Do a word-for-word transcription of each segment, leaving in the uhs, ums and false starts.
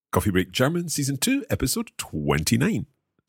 Coffee Break German, Season two, Episode twenty-nine.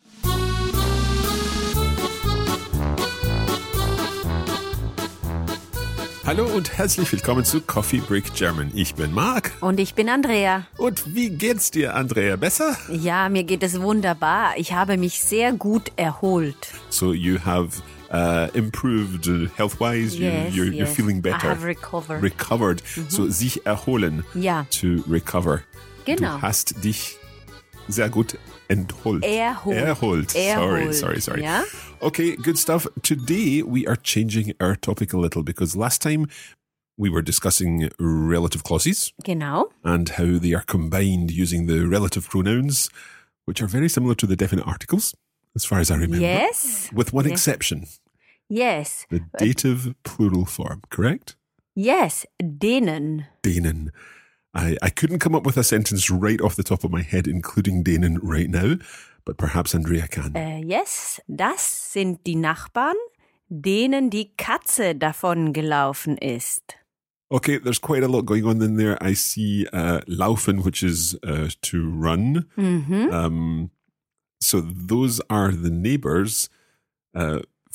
Hallo und herzlich willkommen zu Coffee Break German. Ich bin Marc. Und ich bin Andrea. Und wie geht's dir, Andrea? Besser? Ja, mir geht es wunderbar. Ich habe mich sehr gut erholt. So you have uh, improved uh, health-wise? Yes, you, you're, yes. you're feeling better? I have recovered. Recovered. Mhm. So sich erholen. Ja. To recover. Genau. Du hast dich sehr gut entholt. Erholt. Erholt. Erholt. Sorry, sorry, sorry. Ja? Okay, good stuff. Today we are changing our topic a little because last time we were discussing relative clauses. Genau. And how they are combined using the relative pronouns, which are very similar to the definite articles, as far as I remember. Yes. With one yes. exception. Yes. The dative plural form, correct? Yes, denen. Denen. I, I couldn't come up with a sentence right off the top of my head, including denen right now, but perhaps Andrea can. Uh, yes, das sind die Nachbarn, denen die Katze davon gelaufen ist. Okay, there's quite a lot going on in there. I see uh, laufen, which is uh, to run. Mhm. Um, so those are the neighbors uh,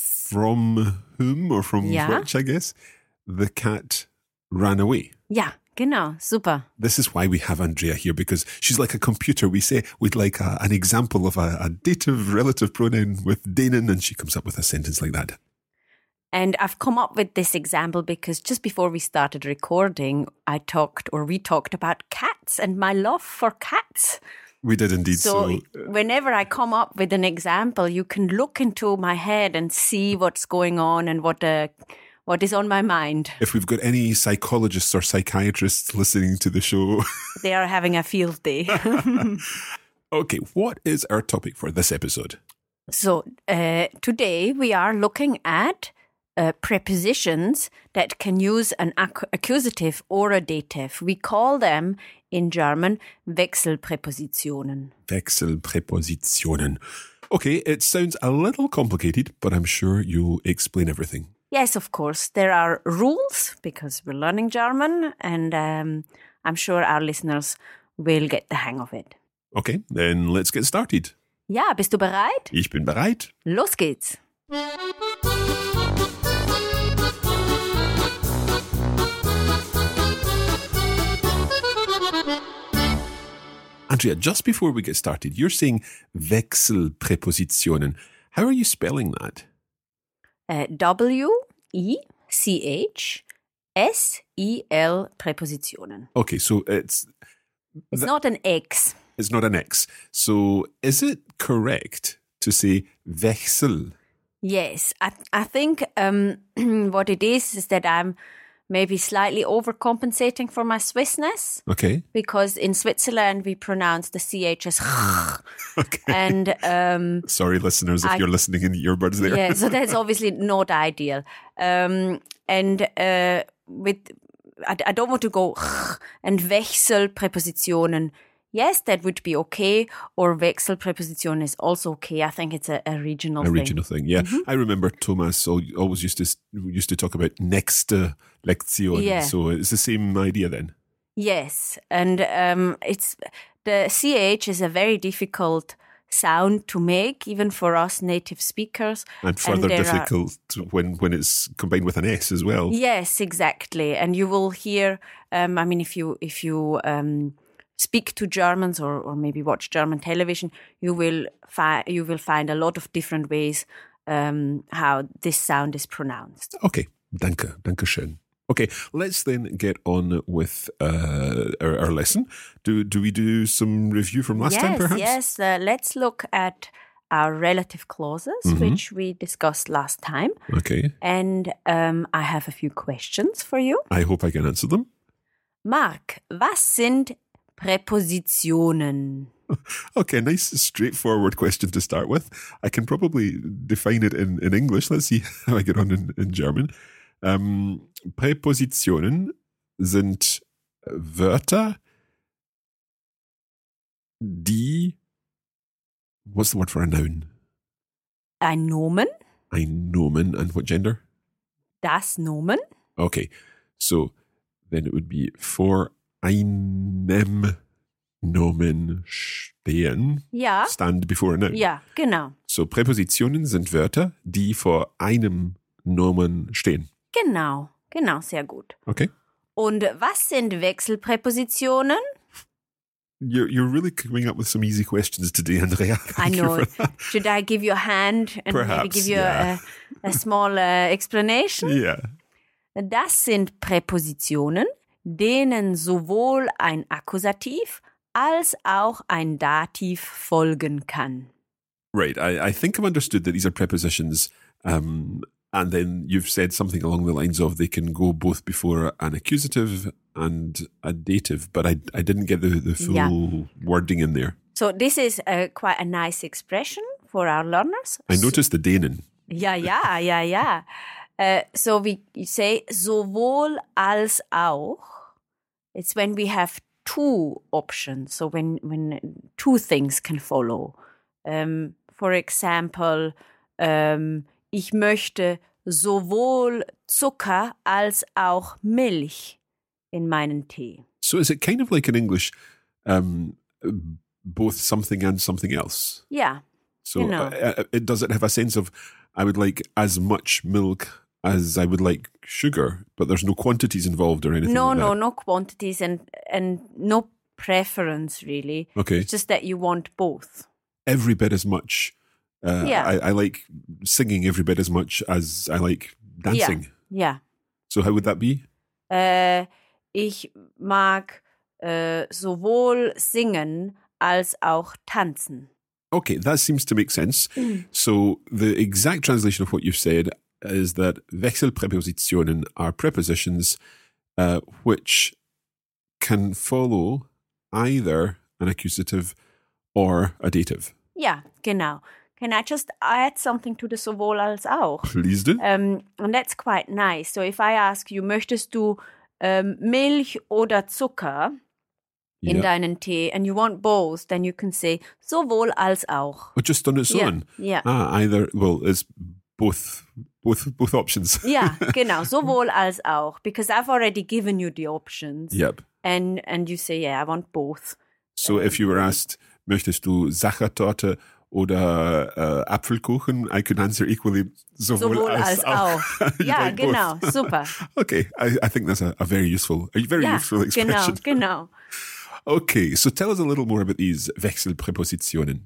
from whom or from Ja. which, I guess, the cat ran away. Ja, genau, super. This is why we have Andrea here, because she's like a computer. We say we'd like a, an example of a, a dative relative pronoun with denen, and she comes up with a sentence like that. And I've come up with this example because just before we started recording, I talked or we talked about cats and my love for cats. We did indeed. So, So, whenever I come up with an example, you can look into my head and see what's going on and what uh, what is on my mind. if we've got any psychologists or psychiatrists listening to the show, They are having a field day. okay, what is our topic for this episode? So, uh, today we are looking at uh, prepositions that can use an ac- accusative or a dative. We call them in German Wechselpräpositionen. Wechselpräpositionen. Okay, it sounds a little complicated, but I'm sure you'll explain everything. Yes, of course. There are rules because we're learning German, and um, I'm sure our listeners will get the hang of it. Okay, then let's get started. Ja, bist du bereit? Ich bin bereit. Los geht's. Andrea, just before we get started, you're saying Wechselpräpositionen. How are you spelling that? Uh, W E C H S E L Präpositionen. Okay, so it's It's Th- not an X. it's not an X. So is it correct to say Wechsel? Yes, I, I think um, what it is is that I'm maybe slightly overcompensating for my Swissness Okay. because in Switzerland we pronounce the C H as Okay. and um, Sorry, listeners, if I- you're listening in earbuds there. yeah, so that's obviously not ideal. Um, and uh, with I, I don't want to go and Wechselpräpositionen. Yes, that would be okay. Or Wechselpräposition is also okay. I think it's a, a regional A thing. regional thing, yeah. I remember Thomas al- always used to s- used to talk about nächste Lektion. Yeah. So it's the same idea then. Yes, and um, it's the C H is a very difficult sound to make, even for us native speakers. And further there are- difficult when, when it's combined with an S as well. Yes, exactly. And you will hear. Um, I mean, if you if you um, speak to Germans or, or maybe watch German television, you will find you will find a lot of different ways um, how this sound is pronounced. Okay, danke, danke schön. Okay, let's then get on with uh, our, our lesson. Do do we do some review from last yes, time, perhaps? yes. Uh, let's look at our relative clauses, Mhm. which we discussed last time. Okay, And um, I have a few questions for you. I hope I can answer them. Marc, was sind Präpositionen? Okay, nice straightforward question to start with. I can probably define it in, in English. Let's see how I get on in, in German. Um, Präpositionen sind Wörter, die, what's the word for a noun? Ein Nomen, Ein Nomen, and what gender? das Nomen, Okay, so then it would be for einem Nomen stehen. Ja. Stand before a noun. Ja, genau. So, Präpositionen sind Wörter, die vor einem Nomen stehen. Genau, genau, sehr gut. Okay. Und was sind Wechselpräpositionen? You're, you're really coming up with some easy questions today, Andrea. I Thank you know. for that. Should I give you a hand and maybe Perhaps, give you yeah. a, a small uh, explanation? Yeah. Das sind Präpositionen, denen sowohl ein Akkusativ als auch ein Dativ folgen kann. Right. I, I think I've understood that these are prepositions, um, and then you've said something along the lines of they can go both before an accusative and a dative, but I, I didn't get the, the full Yeah. wording in there. So this is uh, quite a nice expression for our learners. I noticed the denen. Ja, ja, ja, ja. Uh, so we say sowohl als auch. It's when we have two options. So when, when two things can follow. Um, for example, um, ich möchte sowohl Zucker als auch Milch in meinen Tee. So is it kind of like in English, um, both something and something else? Ja, So Genau. uh, it does it have a sense of I would like as much milk as I would like sugar, but there's no quantities involved or anything no, like no, that. no quantities and, and no preference really. Okay. It's just that you want both. Every bit as much. Uh, Yeah. I, I like singing every bit as much as I like dancing. Ja. So how would that be? Äh, ich mag äh, sowohl singen als auch tanzen. Okay, that seems to make sense. So the exact translation of what you've said is that Wechselpräpositionen are prepositions uh, which can follow either an accusative or a dative. Ja, genau. Can I just add something to the sowohl als auch? Please do. Um, and that's quite nice. So if I ask you, möchtest du um, Milch oder Zucker in Yeah. deinen Tee, and you want both, then you can say sowohl als auch. Or just on its Yeah, own. yeah. Ah, either, well, it's both, both, both options. Ja, genau, sowohl als auch. Because I've already given you the options. Yep. And, and you say, yeah, I want both. So if you were asked, möchtest du Sachertorte oder uh, Apfelkuchen, I could answer equally sowohl, Sowohl als auch. You Ja, like both. genau, super. Okay, I, I think that's a, a very useful, a very Ja, useful genau, expression. genau. Okay, so tell us a little more about these Wechselpräpositionen.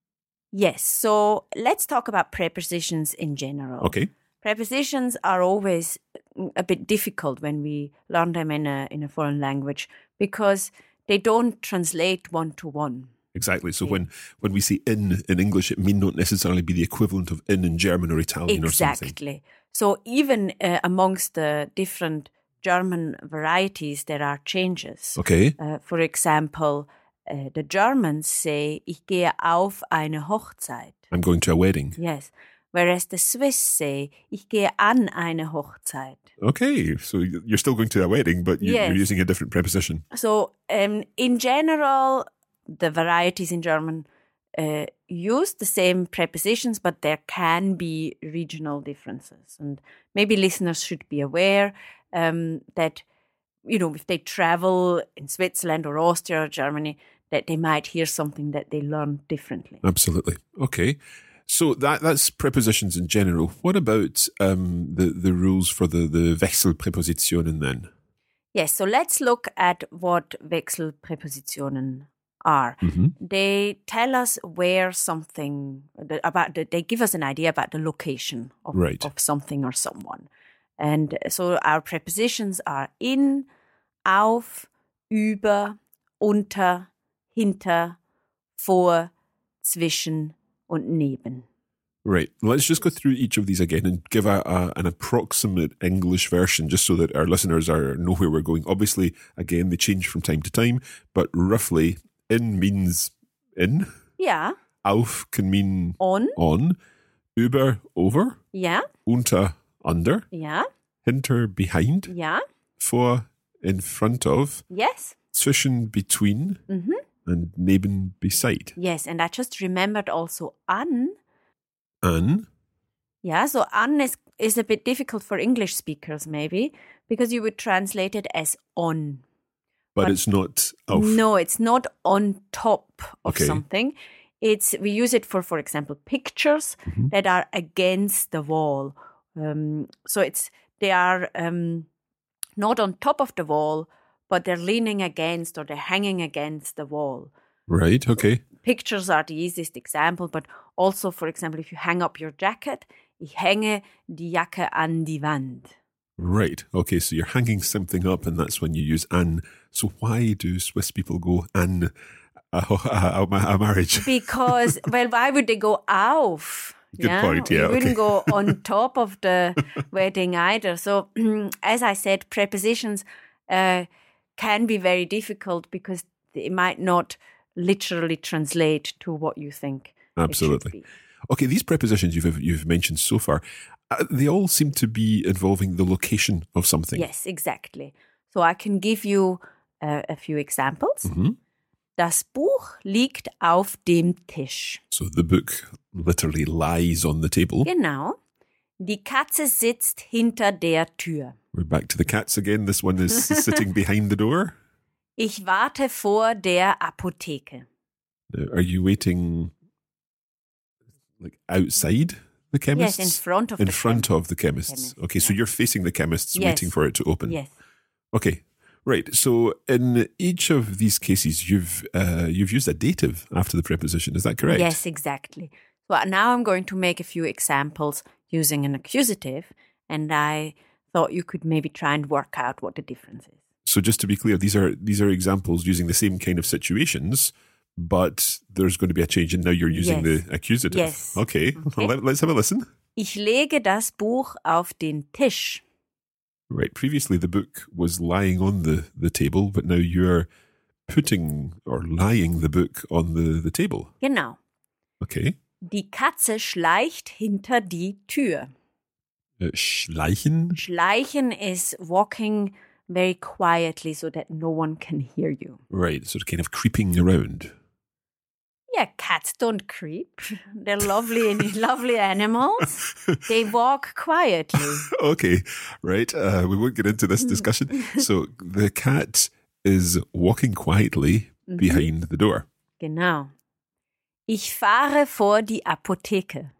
Yes, so let's talk about prepositions in general. Okay. Prepositions are always a bit difficult when we learn them in a in a foreign language because they don't translate one to one. Exactly. So when, when we say in in English, it may not necessarily be the equivalent of in in German or Italian or something. Exactly. So even uh, amongst the different German varieties, there are changes. Okay. Uh, for example, uh, the Germans say, ich gehe auf eine Hochzeit. I'm going to a wedding. Yes. Whereas the Swiss say, ich gehe an eine Hochzeit. Okay, so you're still going to a wedding, but you, Yes. you're using a different preposition. So um, in general, the varieties in German uh, use the same prepositions, but there can be regional differences. And maybe listeners should be aware um, that, you know, if they travel in Switzerland or Austria or Germany, that they might hear something that they learn differently. Absolutely. Okay. So that that's prepositions in general. What about um, the, the rules for the, the Wechselpräpositionen then? Yes, so let's look at what Wechselpräpositionen are. Mhm. They tell us where something, the- about the, they give us an idea about the location of, Right. of something or someone. And so our prepositions are in, auf, über, unter, hinter, vor, zwischen und neben. Right. Let's just go through each of these again and give a, a an approximate English version just so that our listeners are know where we're going. Obviously, again, they change from time to time, but roughly, in means in. Ja, Auf can mean on, on. Über, over. ja, Unter, under. ja, Hinter, behind. ja, Vor, in front of. yes, Zwischen, between. mhm. And neben, beside. Yes, and I just remembered also an. An. Yeah, so an is, is a bit difficult for English speakers maybe because you would translate it as on. but, but it's not auf. No, it's not on top of Okay. something. It's we use it for, for example, pictures Mm-hmm. that are against the wall. Um, so it's they are um, not on top of the wall, but they're leaning against or they're hanging against the wall. Right, okay. Pictures are the easiest example, but also, for example, if you hang up your jacket, ich hänge die Jacke an die Wand. Right, okay, so you're hanging something up and that's when you use an. So why do Swiss people go an a, a, a, a marriage? Because, well, why would they go auf? Good point, yeah, You okay. wouldn't go on top of the wedding either. So, as I said, prepositions uh, can be very difficult because they might not literally translate to what you think Absolutely. it should be. Okay, these prepositions you've you've mentioned so far, uh, they all seem to be involving the location of something. Yes, exactly. So I can give you uh, a few examples. Mhm. Das Buch liegt auf dem Tisch. So the book literally lies on the table. Genau. Die Katze sitzt hinter der Tür. We're back to the cats again. This one is sitting behind the door. Ich warte vor der Apotheke. Now, are you waiting like outside the chemist's? Yes, in front of in the front chem- of the chemist's. chemist, Okay, so yeah. you're facing the chemist's, Yes. waiting for it to open. Yes. Okay, right. So in each of these cases, you've uh, you've used a dative after the preposition. Is that correct? Yes, exactly. So now I'm going to make a few examples using an accusative, and I thought you could maybe try and work out what the difference is. So just to be clear, these are these are examples using the same kind of situations, but there's going to be a change, and now you're using Yes. the accusative. Yes. Okay. Okay. Well, let, let's have a listen. Ich lege das Buch auf den Tisch. Right. Previously, the book was lying on the, the table, but now you're putting or lying the book on the, the table. Genau. Okay. Die Katze schleicht hinter die Tür. Uh, schleichen. Schleichen is walking very quietly so that no one can hear you. Right. So kind of creeping around. Yeah, cats don't creep. They're lovely and lovely animals. They walk quietly. Okay. Right. Uh, we won't get into this discussion. So the cat is walking quietly behind the door. Genau. Ich fahre vor die Apotheke.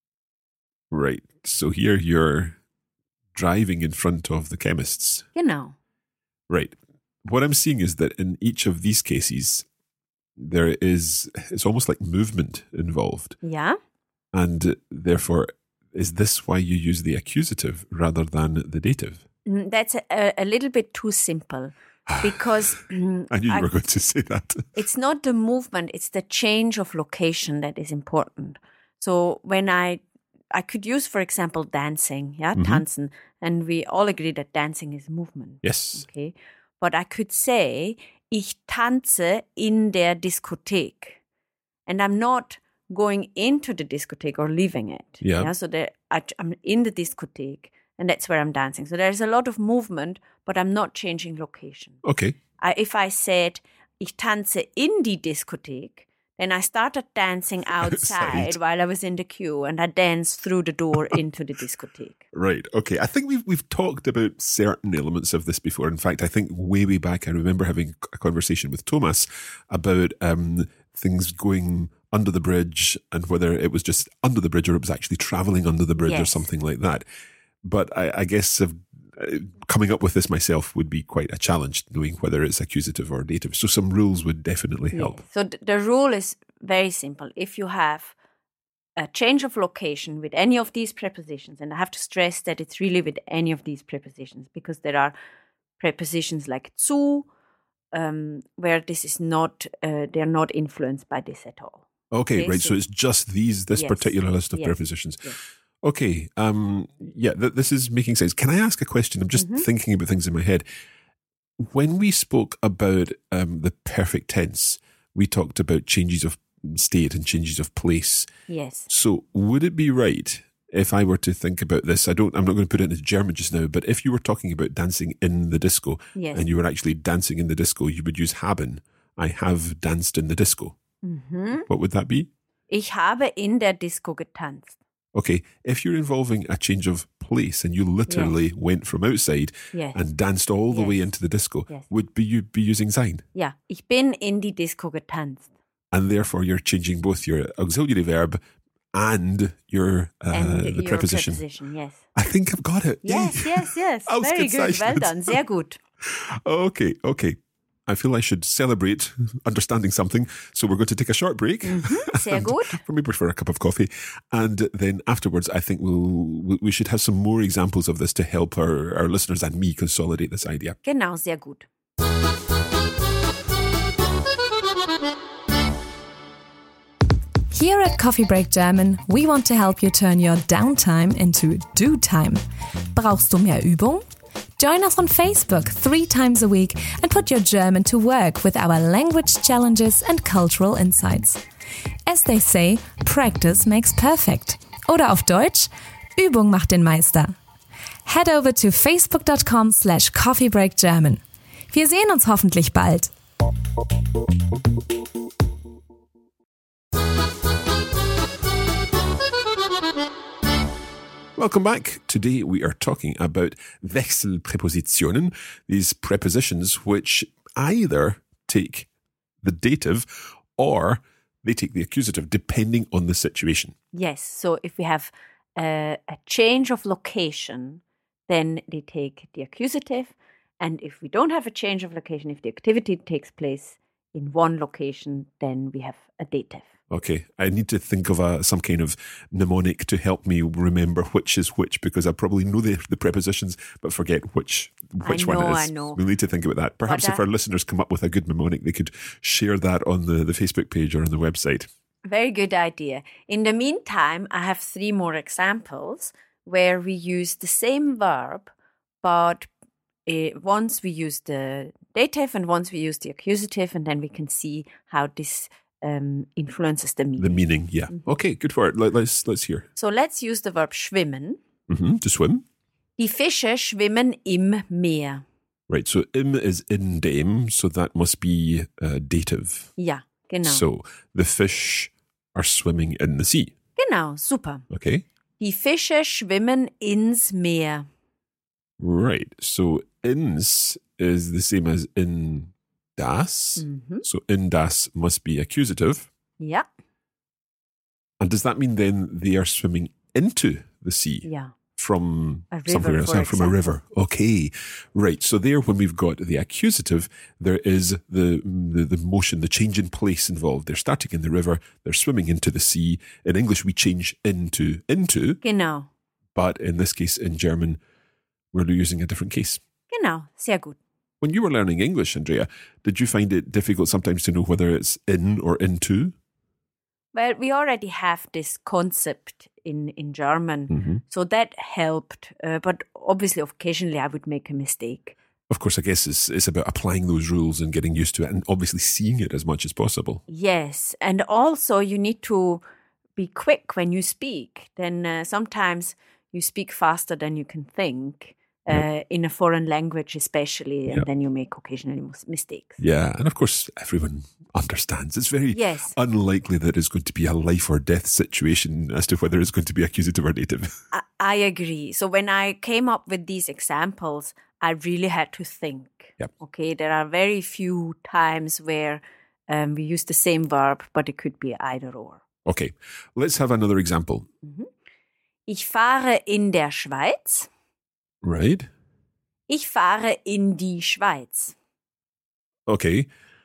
Right. So here you're driving in front of the chemist's. Genau. Right. What I'm seeing is that in each of these cases, there is, it's almost like movement involved. Ja? And therefore, is this why you use the accusative rather than the dative? Mm, That's a, a little bit too simple because mm, I knew you I- were going to say that. it's not the movement, it's the change of location that is important. So when I I could use, for example, dancing, yeah, tanzen, and we all agree that dancing is movement. Yes. Okay. But I could say, ich tanze in der Diskothek. And I'm not going into the discotheque or leaving it. Yeah. So that I, I'm in the discotheque and that's where I'm dancing. So there's a lot of movement, but I'm not changing location. Okay. I, if I said, ich tanze in die Diskothek, then I started dancing outside Outside. while I was in the queue and I danced through the door into the discotheque. Right. Okay. I think we've we've talked about certain elements of this before. In fact, I think way way back, I remember having a conversation with Thomas about um, things going under the bridge and whether it was just under the bridge or it was actually traveling under the bridge or Yes. something like that. But I, I guess uh, coming up with this myself would be quite a challenge, knowing whether it's accusative or dative. So some rules would definitely help. Yes. So th- the rule is very simple. If you have a change of location with any of these prepositions, and I have to stress that it's really with any of these prepositions because there are prepositions like zu, um, where this is not, uh, they're not influenced by this at all. Okay, Okay, right. so- So it's just these, this Yes. particular list of Yes. prepositions. Yes. Okay. Um, yeah, th- this is making sense. Can I ask a question? I'm just Mm-hmm. thinking about things in my head. When we spoke about um, the perfect tense, we talked about changes of state and changes of place. Yes. So would it be right if I were to think about this? I don't, I'm not going to put it into German just now, but if you were talking about dancing in the disco Yes. and you were actually dancing in the disco, you would use haben. I have danced in the disco. Mhm. What would that be? Ich habe in der Disco getanzt. Okay, if you're involving a change of place and you literally Yes. went from outside Yes. and danced all the Yes. way into the disco, Yes. would be you be using sein. Ja, ich bin in die Disco getanzt. And therefore you're changing both your auxiliary verb and your uh, And the your preposition. preposition, yes. I think I've got it. Yes, yes, yes. Very good. Ausgezeichnet. Well done. Sehr gut. Okay, okay. I feel I should celebrate understanding something. So we're going to take a short break. Mhm, sehr gut. For maybe for a cup of coffee. And then afterwards, I think we'll, we should have some more examples of this to help our, our listeners and me consolidate this idea. Genau, sehr gut. Here at Coffee Break German, we want to help you turn your downtime into do time. Brauchst du mehr Übung? Join us on Facebook three times a week and put your German to work with our language challenges and cultural insights. As they say, practice makes perfect. Oder auf Deutsch, Übung macht den Meister. Head over to facebook.com slash coffeebreakgerman. Wir sehen uns hoffentlich bald. Welcome back. Today we are talking about Wechselpräpositionen, these prepositions which either take the dative or they take the accusative depending on the situation. Yes, so if we have a, a change of location, then they take the accusative. And if we don't have a change of location, if the activity takes place in one location, then we have a dative. Okay, I need to think of a, some kind of mnemonic to help me remember which is which, because I probably know the, the prepositions but forget which which I know, one it is. I know. We'll need to think about that. Perhaps But if I- our listeners come up with a good mnemonic, they could share that on the, the Facebook page or on the website. Very good idea. In the meantime, I have three more examples where we use the same verb, but uh, once we use the dative and once we use the accusative, and then we can see how this um, influences the meaning. The meaning, yeah. Okay, good for it. Let, let's let's hear. So let's use the verb schwimmen. hmm To swim. Die Fische schwimmen im Meer. Right, so im is in dem, so that must be uh, dative. Ja, genau. So the fish are swimming in the sea. Genau, super. Okay. Die Fische schwimmen ins Meer. Right. So ins is the same as in das. Mhm. So in das must be accusative. Ja, And does that mean then they are swimming into the sea ja. from A river, somewhere else? for Ah, from a example. river. Okay. Right. So there, when we've got the accusative, there is the, the, the motion, the change in place involved. They're starting in the river. They're swimming into the sea. In English, we change into, into, Genau, but in this case, in German, we're using a different case. genau, sehr gut. When you were learning English, Andrea, did you find it difficult sometimes to know whether it's in or into? Well, we already have this concept in, in German, Mhm. so that helped. Uh, but obviously, occasionally, I would make a mistake. Of course, I guess it's, it's about applying those rules and getting used to it and obviously seeing it as much as possible. Yes, and also you need to be quick when you speak. Then uh, sometimes you speak faster than you can think. Uh, in a foreign language especially, and Yep. then you make occasionally mis- mistakes. Yeah, and of course, everyone understands. It's very Yes. unlikely that it's going to be a life or death situation as to whether it's going to be accusative or dative. I, I agree. So when I came up with these examples, I really had to think. Yep. Okay, there are very few times where um, we use the same verb, but it could be either or. Okay, let's have another example. Ich fahre in der Schweiz. Right? Ich fahre in die Schweiz. Okay.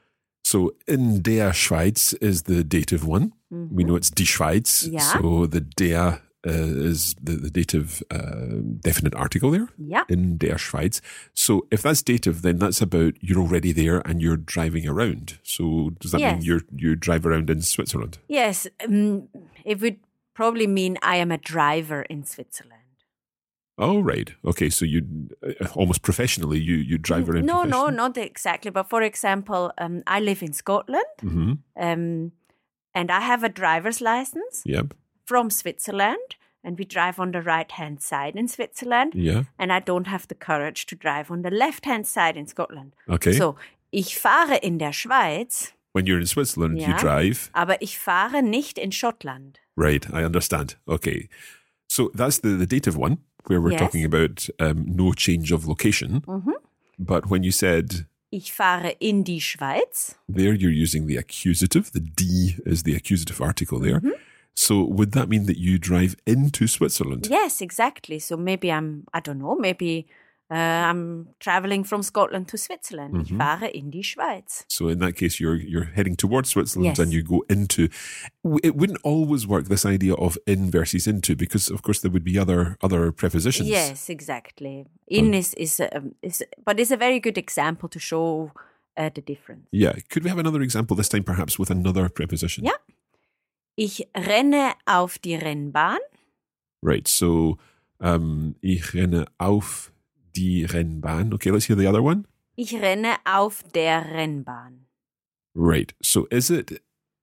So in der Schweiz is the dative one. We know it's die Schweiz. Yeah. So the der uh, is the, the dative uh, definite article there. Ja, In der Schweiz. So if that's dative, then that's about you're already there and you're driving around. So does that mean Yes. you're you drive around in Switzerland? yes. Um, it would probably mean I am a driver in Switzerland. Oh, right. Okay. So you uh, almost professionally you you drive around. No, no, not exactly. But for example, um, I live in Scotland, Mm-hmm. um, and I have a driver's license Yep. from Switzerland, and we drive on the right-hand side in Switzerland, Yeah. and I don't have the courage to drive on the left-hand side in Scotland. Okay. So, ich fahre in der Schweiz, When you're in Switzerland, you Ja. drive. aber ich fahre nicht in Schottland. Right. I understand. Okay. So that's the, the dative one. where we're Yes. talking about um, no change of location. Mhm. But when you said Ich fahre in die Schweiz. there, you're using the accusative. The die is the accusative article there. Mhm. So would that mean that you drive into Switzerland? Yes, exactly. So maybe I'm, I don't know, maybe uh, I'm traveling from Scotland to Switzerland. Ich Mhm. fahre in die Schweiz. So in that case, you're you're heading towards Switzerland Yes. and you go into. It wouldn't always work, this idea of in versus into, because of course there would be other other prepositions. Yes, exactly. In is, is, um, is, but it's a very good example to show uh, the difference. Yeah. Could we have another example this time, perhaps with another preposition? Ja. Ich renne auf die Rennbahn. Right. So, um, ich renne auf die Rennbahn. Okay, let's hear the other one. Ich renne auf der Rennbahn. Right. So, is it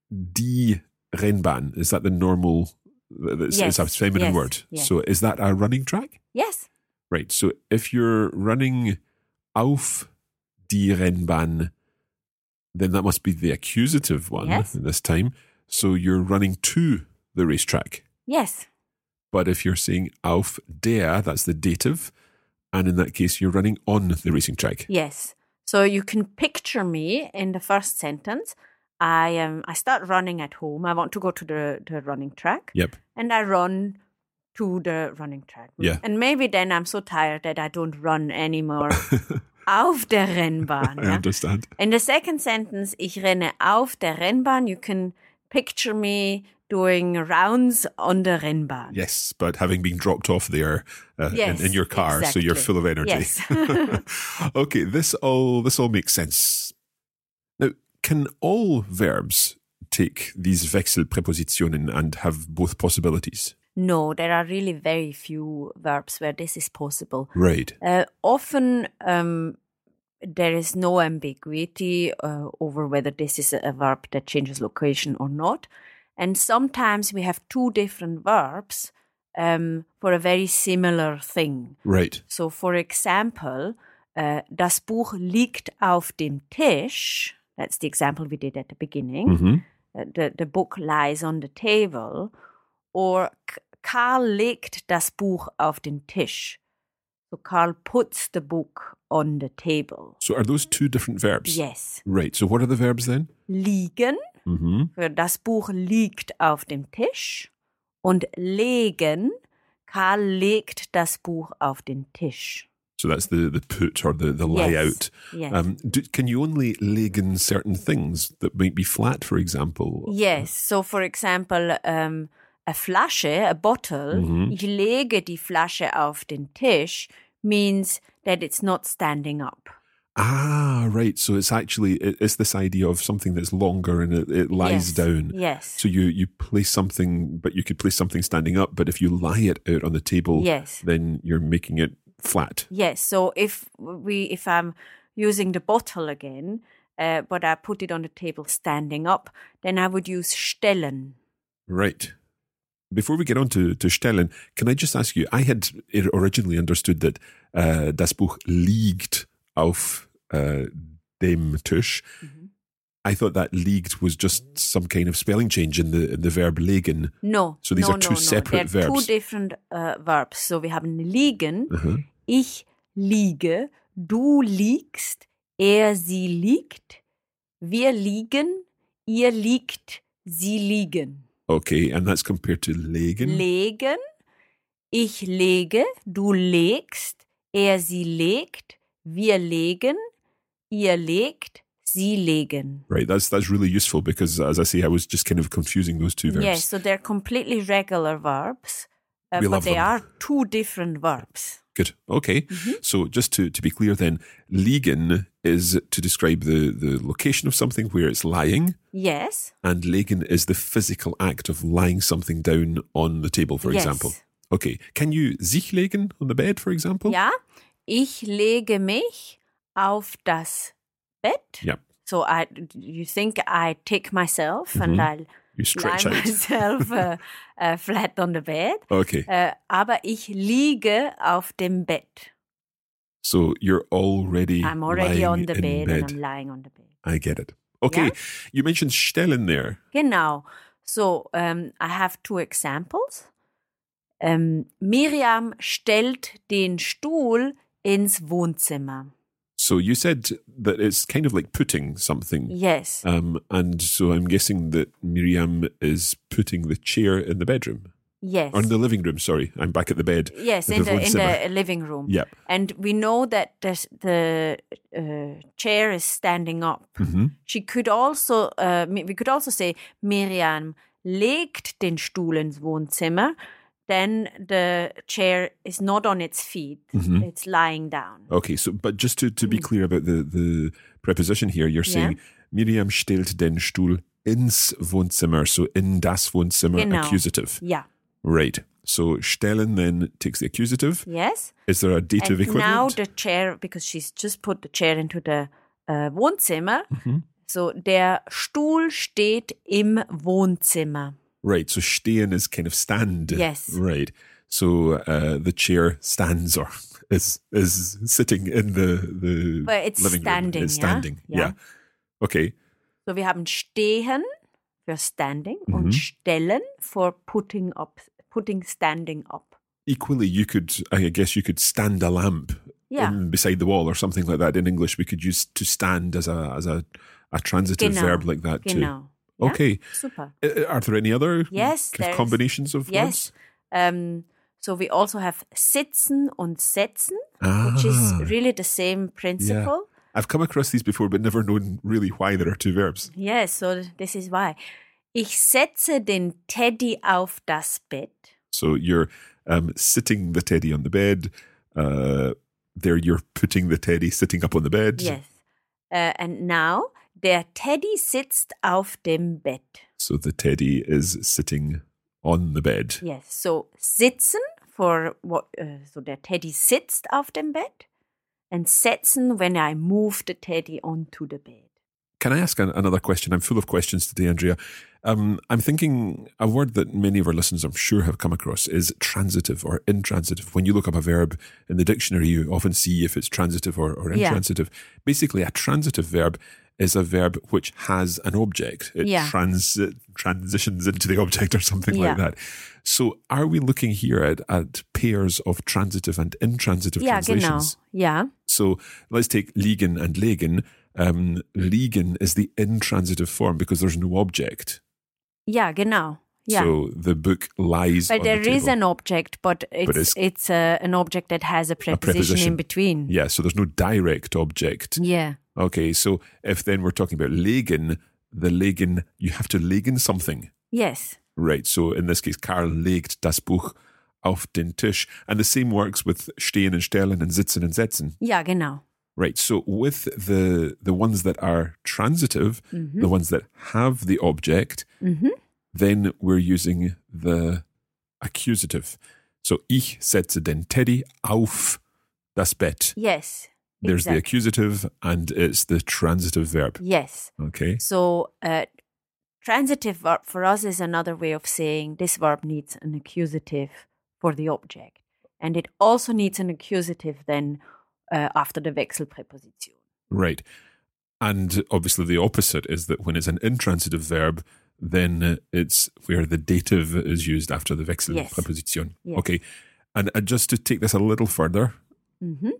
die Rennbahn? Is that the normal? It's, Yes, it's a feminine yes, word. yes. So, is that a running track? Yes. Right. So, if you're running auf die Rennbahn, then that must be the accusative one Yes. this time. So, you're running to the racetrack. Yes. But if you're saying auf der, that's the dative. And in that case, you're running on the racing track. Yes. So you can picture me in the first sentence. I um, I start running at home. I want to go to the, the running track. Yep. And I run to the running track. Yeah. And maybe then I'm so tired that I don't run anymore auf der Rennbahn. I ja? understand. In the second sentence, ich renne auf der Rennbahn, you can picture me doing rounds on the Rennbahn. Yes, but having been dropped off there uh, Yes, in, in your car, so you're exactly. full of energy. Yes. Okay, this all this all makes sense. Now, can all verbs take these Wechselpräpositionen and have both possibilities? No, there are really very few verbs where this is possible. Right. Uh, often um, there is no ambiguity uh, over whether this is a verb that changes location or not. And sometimes we have two different verbs um, for a very similar thing. Right. So, for example, uh, das Buch liegt auf dem Tisch. That's the example we did at the beginning. Mm-hmm. Uh, the, the book lies on the table. Or K- Karl legt das Buch auf den Tisch. So Karl puts the book on the table. So are those two different verbs? Yes. Right. So what are the verbs then? Liegen, Mm-hmm. für das Buch liegt auf dem Tisch. Und legen, Karl legt das Buch auf den Tisch. So that's the, the put or the, the lie out. Yes. Um, do, can you only legen certain things that might be flat, for example? Yes. So, for example, um, a Flasche, a bottle, Mhm. ich lege die Flasche auf den Tisch means that it's not standing up. Ah, right. So it's actually, it- it's this idea of something that's longer and it, it lies Yes. down. Yes. So you, you place something, but you could place something standing up, but if you lie it out on the table, Yes. then you're making it flat. Yes. So if we, if I'm using the bottle again, uh, but I put it on the table standing up, then I would use stellen. Right. Before we get on to, to stellen, can I just ask you, I had originally understood that uh, das Buch liegt auf uh, dem Tisch. Mhm. I thought that liegt was just some kind of spelling change in the in the verb legen. No. So these no, are two no, no. separate They're verbs. two different uh, verbs. So we haben liegen. Uh-huh. Ich liege, du liegst, er, sie liegt, wir liegen, ihr liegt, sie liegen. Okay, and that's compared to legen. Legen, ich lege, du legst, er, sie legt, wir legen, ihr legt, sie legen. Right, that's that's really useful because, as I say, I was just kind of confusing those two verbs. Yes, so they're completely regular verbs, uh, We but love they them. are two different verbs. Good. Okay. Mm-hmm. So just to, to be clear then, liegen is to describe the, the location of something where it's lying, Yes. and legen is the physical act of lying something down on the table, for Yes. example. Okay. Can you sich legen on the bed, for example? Ja, ich lege mich auf das Bett. Yeah. So I, you think I take myself and I You stretch lie out. myself uh, uh, flat on the bed. Okay. Uh, aber ich liege auf dem Bett. So you're already I'm already lying on the in bed, bed. and I'm lying on the bed. I get it. Okay. Yeah? You mentioned stellen there. Genau. So um, I have two examples. Ähm, Miriam stellt den Stuhl ins Wohnzimmer. So you said that it's kind of like putting something. Yes. Um, and so I'm guessing that Miriam is putting the chair in the bedroom. Yes. Or in the living room, sorry. I'm back at the bed. Yes, in the, in the living room. Yep. And we know that the, the uh, chair is standing up. Mm-hmm. She could also, uh, we could also say, Miriam legt den Stuhl ins Wohnzimmer. Then the chair is not on its feet. Mm-hmm. It's lying down. Okay, so but just to, to be clear about the, the preposition here, you're saying yeah. Miriam stellt den Stuhl ins Wohnzimmer, so in das Wohnzimmer, genau. accusative. Yeah. Right. So stellen then takes the accusative. Yes. Is there a dative and equivalent? Now the chair, because she's just put the chair into the uh, Wohnzimmer. Mm-hmm. So der Stuhl steht im Wohnzimmer. Right. So stehen is kind of stand. Yes. Right. So uh, the chair stands or is is sitting in the the but it's living standing, room. It's standing. Yeah? Yeah. Okay. So wir haben stehen für standing Mhm. und stellen for putting up, putting standing up. Equally, you could, I guess, you could stand a lamp Yeah. in, beside the wall or something like that. In English, we could use to stand as a as a, a transitive Genau. verb like that too. Genau. Ja? Okay. Super. Uh, Are there any other Yes, kind of there combinations is. of Yes. words? Um, so we also have sitzen und setzen, Ah. which is really the same principle. I've come across these before, but never known really why there are two verbs. Yes, so this is why. Ich setze den Teddy auf das Bett. So you're um, sitting the teddy on the bed. Uh, there you're putting the teddy sitting up on the bed. Yes. Uh, and now, der Teddy sitzt auf dem Bett. So the teddy is sitting on the bed. Yes, so sitzen for what? Uh, so der Teddy sitzt auf dem Bett. And setzen when I move the teddy onto the bed. Can I ask an, another question? I'm full of questions today, Andrea. Um, I'm thinking a word that many of our listeners, I'm sure, have come across is transitive or intransitive. When you look up a verb in the dictionary, you often see if it's transitive or, or Yeah. intransitive. Basically, a transitive verb is a verb which has an object. It Yeah. trans, it transitions into the object or something Yeah. like that. So are we looking here at, at pairs of transitive and intransitive Ja, genau. translations? Ja. So let's take liegen and legen. Um, liegen is the intransitive form because there's no object. Ja, genau. Ja. So the book lies But on there the table. is an object, but it's But it's- it's, uh, an object that has a preposition, preposition. in between. Yeah, so there's no direct object. Yeah. Okay, so if then we're talking about legen, the legen, you have to legen something. Yes. Right, so in this case, Karl legt das Buch auf den Tisch. And the same works with stehen and stellen and sitzen and setzen. Ja, genau. Right, so with the the ones that are transitive, the ones that have the object, then we're using the accusative. So ich setze den Teddy auf das Bett. Yes. There's the exactly. accusative and it's the transitive verb. Yes. Okay. So, uh, transitive verb for us is another way of saying this verb needs an accusative for the object. And it also needs an accusative then uh, after the Wechselpräposition. Right. And obviously the opposite is that when it's an intransitive verb, then uh, it's where the dative is used after the Wechselpräposition. Yes. Okay. And uh, just to take this a little further, Mhm.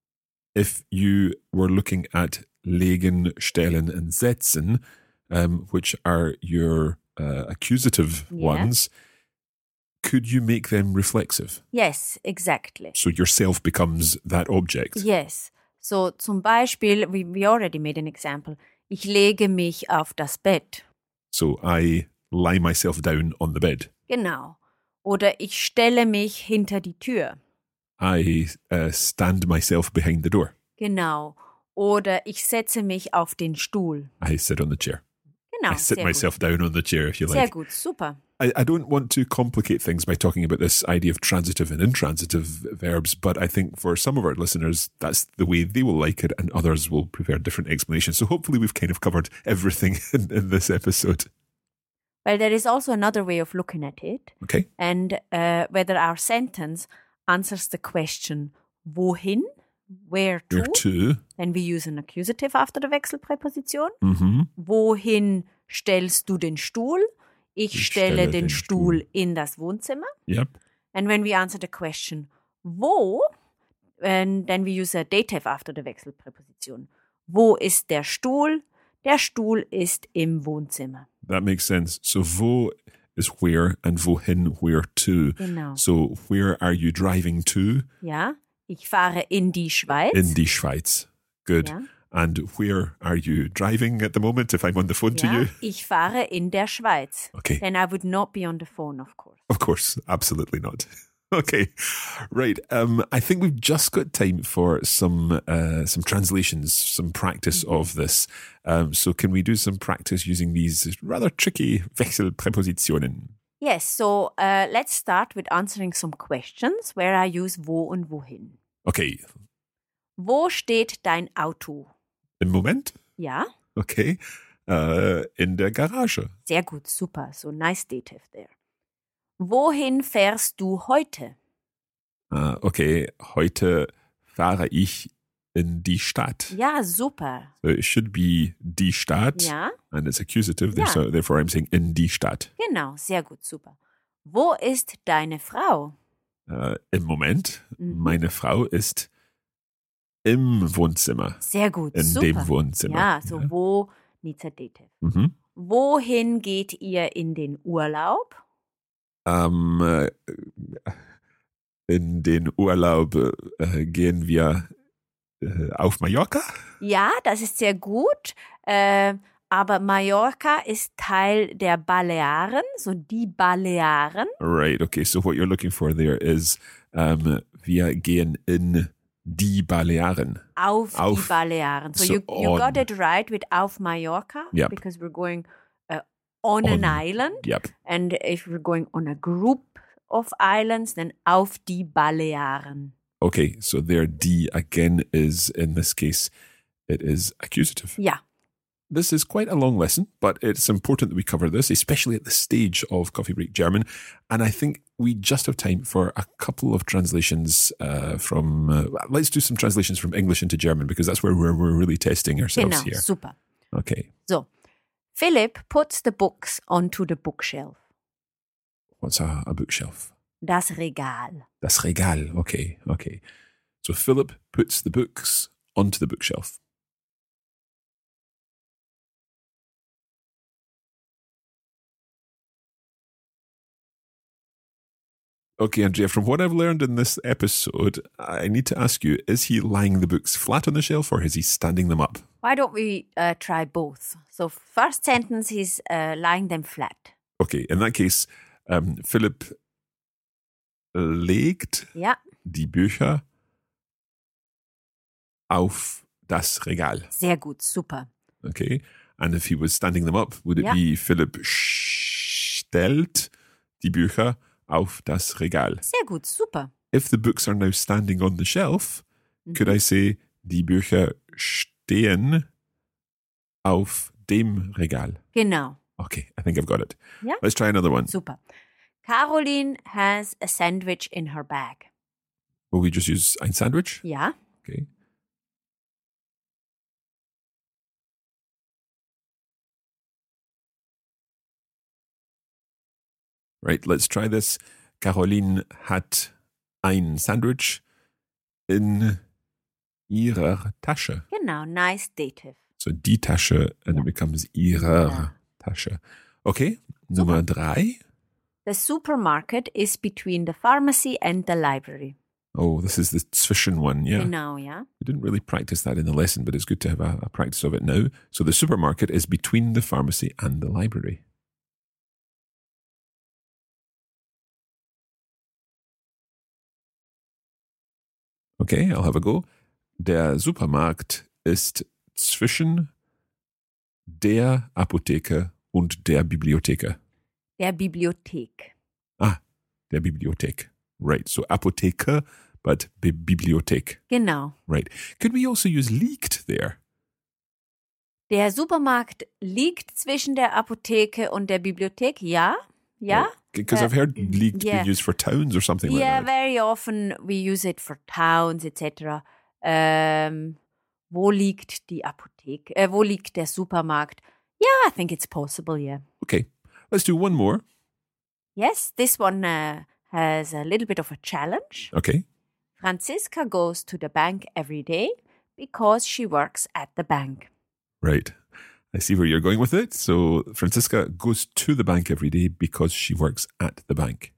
if you were looking at legen, stellen, and setzen, um, which are your uh, accusative Yeah. ones, could you make them reflexive? Yes, exactly. So yourself becomes that object. Yes. So zum Beispiel, we, we already made an example. Ich lege mich auf das Bett. So I lie myself down on the bed. Genau. Oder ich stelle mich hinter die Tür. I uh, stand myself behind the door. Genau. Oder ich setze mich auf den Stuhl. I sit on the chair. Genau. I sit sehr myself down on the chair, if you gut. Sehr like. gut, super. I, I don't want to complicate things by talking about this idea of transitive and intransitive verbs, but I think for some of our listeners, that's the way they will like it, and others will prefer different explanations. So hopefully we've kind of covered everything in, in this episode. Well, there is also another way of looking at it. Okay. And uh, whether our sentence answers the question, wohin, where to, Where to? then we use an accusative after the Wechselpräposition. Mm-hmm. Wohin stellst du den Stuhl? Ich Ich stelle stelle den den Stuhl Stuhl. in das Wohnzimmer. Yep. And when we answer the question, wo, and then we use a dative after the Wechselpräposition. Wo ist der Stuhl? Der Stuhl ist im Wohnzimmer. That makes sense. So wo is where and wohin, where to. Genau. So where are you driving to? Ja, ich fahre in die Schweiz. In die Schweiz. Good. Ja. And where are you driving at the moment if I'm on the phone to Ja, you? ich fahre in der Schweiz. Okay. Then I would not be on the phone, of course. Of course, absolutely not. Okay, right. Um, I think we've just got time for some uh, some translations, some practice of this. Um, so can we do some practice using these rather tricky Wechselpräpositionen? Yes, so uh, let's start with answering some questions where I use wo und wohin. Okay, Wo steht dein Auto? im Moment? Ja, Okay, uh, in der Garage. sehr gut, super. So nice dative there. Wohin fährst du heute? Uh, okay, heute fahre ich in die Stadt. Ja, super. So it should be die Stadt, Ja, and it's accusative, Ja. so therefore I'm saying in die Stadt. genau, sehr gut, super. Wo ist deine Frau? Uh, Im Moment, Mhm. meine Frau ist im Wohnzimmer. Sehr gut, In super. dem Wohnzimmer. Ja, so Ja. wo needs a dative. Mhm. Wohin geht ihr in den Urlaub? Ähm, äh, in den Urlaub äh, gehen wir äh, auf Mallorca. Ja, das ist sehr gut. Äh, aber Mallorca ist Teil der Balearen, so die Balearen. Right, okay, so what you're looking for there is um, wir gehen in die Balearen. Auf, die Auf. Balearen. So, So you, you on. got it right with auf Mallorca Yep. because we're going uh, on, On. an island. Yep. And if we're going on a group of islands, then auf die Balearen. Okay, so there die again is, in this case, it is accusative. Ja, This is quite a long lesson, but it's important that we cover this, especially at the stage of Coffee Break German. And I think we just have time for a couple of translations uh, from, uh, let's do some translations from English into German, because that's where we're, we're really testing ourselves genau, here. super. Okay. So, Philip puts the books onto the bookshelf. What's a, a bookshelf? Das Regal. Das Regal. Okay, okay. So Philip puts the books onto the bookshelf. Okay, Andrea, from what I've learned in this episode, I need to ask you, is he lying the books flat on the shelf or is he standing them up? Why don't we uh, try both? So, first sentence is uh, lying them flat. Okay, in that case, um, Philipp legt Ja, die Bücher auf das Regal. sehr gut, super. Okay, and if he was standing them up, would it Ja. be Philipp stellt die Bücher auf das Regal? Sehr gut, super. If the books are now standing on the shelf, could I say, die Bücher stehen auf dem Regal? Genau, Okay, I think I've got it. Ja. Let's try another one. super. Caroline has a sandwich in her bag. Will we just use ein Sandwich? Ja, Okay. Right, let's try this. Caroline hat ein Sandwich in ihrer Tasche. genau, nice dative. So die Tasche, and Ja. it becomes ihrer Ja. Tasche. Okay, Nummer drei. The supermarket is between the pharmacy and the library. Oh, this is the zwischen one, yeah. Genau, ja. We didn't really practice that in the lesson, but it's good to have a, a practice of it now. So the supermarket is between the pharmacy and the library. Okay, I'll have a go. Der Supermarkt ist zwischen der Apotheke und der Bibliothek. Der Bibliothek. Ah, der Bibliothek. Right, so Apotheke, but Bi- Bibliothek. Genau. Right. Could we also use liegt there? Der Supermarkt liegt zwischen der Apotheke und der Bibliothek. Ja, ja. Because Uh, I've heard liegt yeah. be used for towns or something Yeah, like that. very often we use it for towns et cetera. Ähm, wo liegt die Apotheke? Äh, wo liegt der Supermarkt? Yeah, I think it's possible, yeah. Okay, let's do one more. Yes, this one uh, has a little bit of a challenge. Okay. Franziska goes to the bank every day because she works at the bank. Right. I see where you're going with it. So Franziska goes to the bank every day because she works at the bank.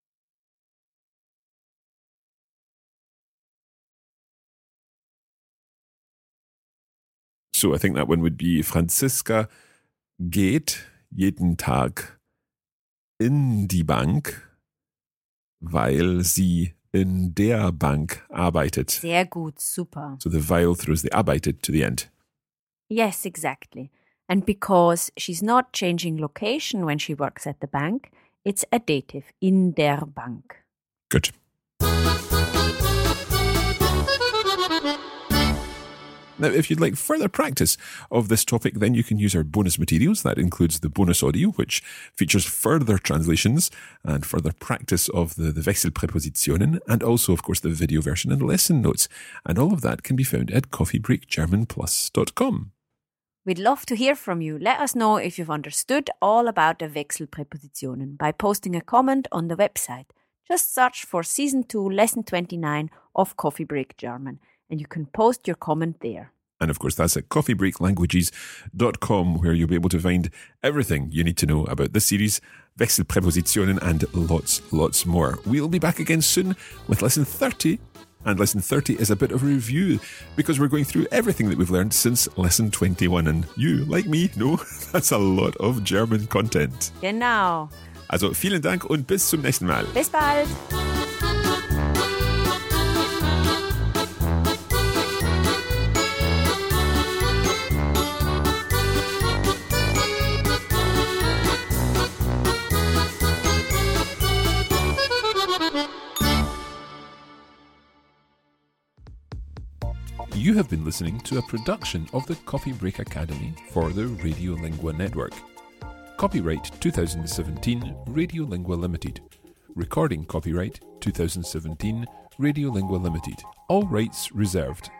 So I think that one would be Franziska geht jeden Tag in die Bank, weil sie in der Bank arbeitet. Sehr gut, super. So the weil throws the arbeitet to the end. Yes, exactly. And because she's not changing location when she works at the bank, it's a dative, in der Bank. Good. Now, if you'd like further practice of this topic, then you can use our bonus materials. That includes the bonus audio, which features further translations and further practice of the, the Wechselpräpositionen, and also, of course, the video version and lesson notes. And all of that can be found at coffee break german plus dot com. We'd love to hear from you. Let us know if you've understood all about the Wechselpräpositionen by posting a comment on the website. Just search for Season two, Lesson twenty-nine of Coffee Break German, and you can post your comment there. And of course, that's at coffee break languages dot com, where you'll be able to find everything you need to know about this series, Wechselpräpositionen, and lots, lots more. We'll be back again soon with Lesson thirty. And Lesson thirty is a bit of a review because we're going through everything that we've learned since Lesson twenty-one. And you, like me, know that's a lot of German content. Genau. Also vielen Dank und bis zum nächsten Mal. Bis bald. You have been listening to a production of the Coffee Break Academy for the Radiolingua Network. Copyright twenty seventeen Radiolingua Limited. Recording copyright twenty seventeen Radiolingua Limited. All rights reserved.